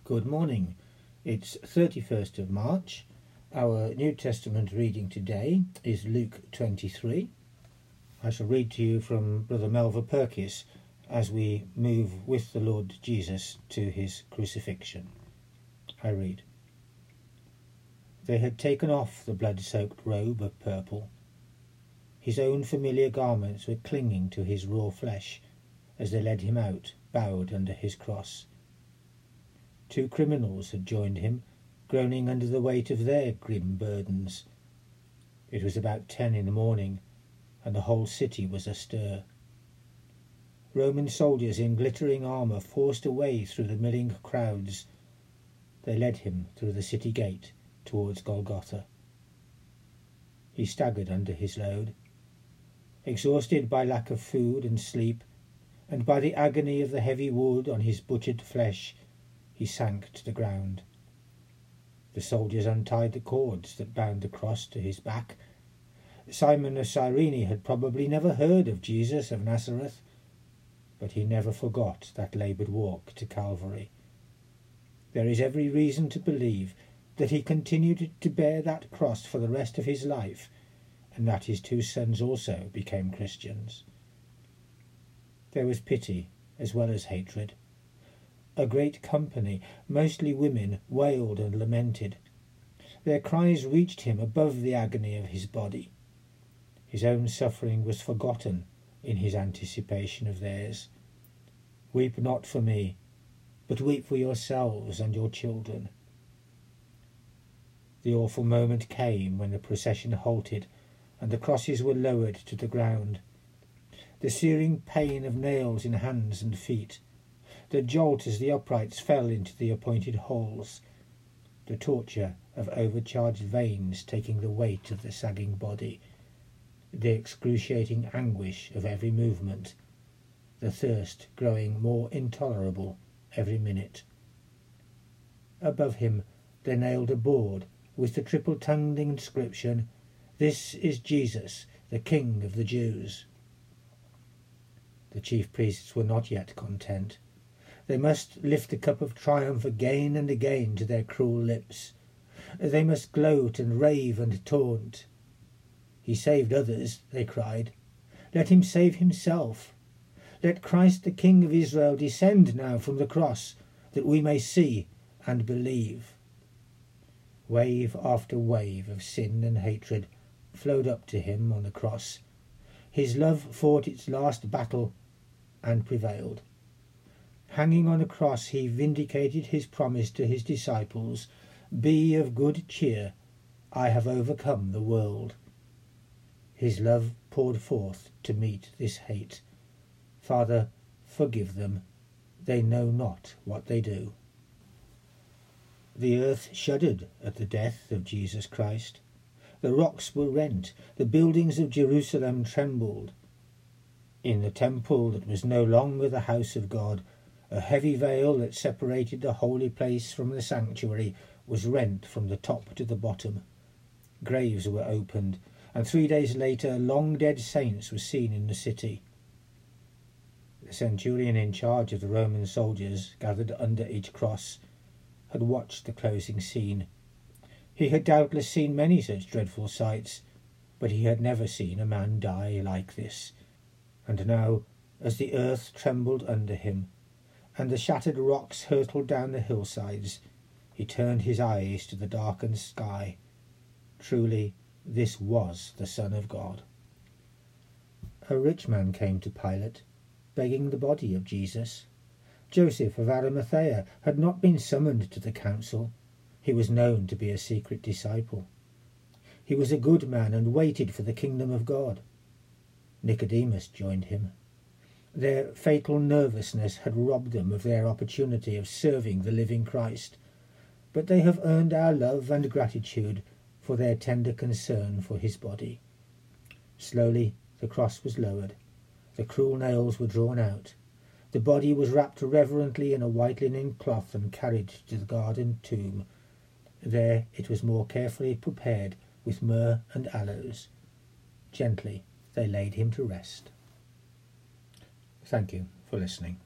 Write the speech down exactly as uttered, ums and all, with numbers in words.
Good morning. It's thirty-first of March. Our New Testament reading today is Luke twenty-three. I shall read to you from Brother Melva Purkis as we move with the Lord Jesus to his crucifixion. I read. They had taken off the blood-soaked robe of purple. His own familiar garments were clinging to his raw flesh as they led him out, bowed under his cross. Two criminals had joined him, groaning under the weight of their grim burdens. It was about ten in the morning, and the whole city was astir. Roman soldiers in glittering armour forced a way through the milling crowds. They led him through the city gate towards Golgotha. He staggered under his load. Exhausted by lack of food and sleep, and by the agony of the heavy wood on his butchered flesh, he sank to the ground. The soldiers untied the cords that bound the cross to his back. Simon of Cyrene had probably never heard of Jesus of Nazareth, but he never forgot that laboured walk to Calvary. There is every reason to believe that he continued to bear that cross for the rest of his life, and that his two sons also became Christians. There was pity as well as hatred. A great company, mostly women, wailed and lamented. Their cries reached him above the agony of his body. His own suffering was forgotten in his anticipation of theirs. Weep not for me, but weep for yourselves and your children. The awful moment came when the procession halted and the crosses were lowered to the ground. The searing pain of nails in hands and feet, the jolt as the uprights fell into the appointed holes, the torture of overcharged veins taking the weight of the sagging body, the excruciating anguish of every movement, the thirst growing more intolerable every minute. Above him they nailed a board with the triple-tongued inscription, "This is Jesus, the King of the Jews." The chief priests were not yet content. They must lift the cup of triumph again and again to their cruel lips. They must gloat and rave and taunt. "He saved others," they cried. "Let him save himself. Let Christ the King of Israel descend now from the cross, that we may see and believe." Wave after wave of sin and hatred flowed up to him on the cross. His love fought its last battle and prevailed. Hanging on a cross, he vindicated his promise to his disciples, "Be of good cheer, I have overcome the world." His love poured forth to meet this hate. "Father, forgive them. They know not what they do." The earth shuddered at the death of Jesus Christ. The rocks were rent, the buildings of Jerusalem trembled. In the temple that was no longer the house of God, a heavy veil that separated the holy place from the sanctuary was rent from the top to the bottom. Graves were opened, and three days later long-dead saints were seen in the city. The centurion in charge of the Roman soldiers, gathered under each cross, had watched the closing scene. He had doubtless seen many such dreadful sights, but he had never seen a man die like this. And now, as the earth trembled under him, and the shattered rocks hurtled down the hillsides, he turned his eyes to the darkened sky. Truly, this was the Son of God. A rich man came to Pilate, begging the body of Jesus. Joseph of Arimathea had not been summoned to the council. He was known to be a secret disciple. He was a good man and waited for the kingdom of God. Nicodemus joined him. Their fatal nervousness had robbed them of their opportunity of serving the living Christ, but they have earned our love and gratitude for their tender concern for his body. Slowly the cross was lowered, the cruel nails were drawn out, the body was wrapped reverently in a white linen cloth and carried to the garden tomb. There it was more carefully prepared with myrrh and aloes. Gently they laid him to rest. Thank you for listening.